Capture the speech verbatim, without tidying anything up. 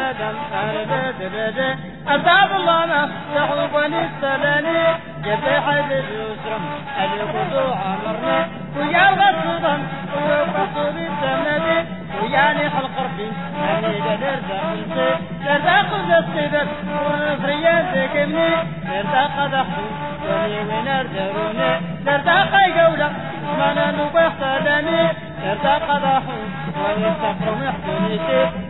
آدم أردد أرتاب الله مفتح بني السلاني جبي حد اليسرم الخضوع عمرنا ويا الغصبا وقصود السمدي وياني حلق ربي أني قدر دخلتي لرتاق الصدر ونفريات كمني لرتاق دخل وني ونر دروني لرتاق قولة ما نبخ سلامي لرتاق دخل وني سفر محكمتي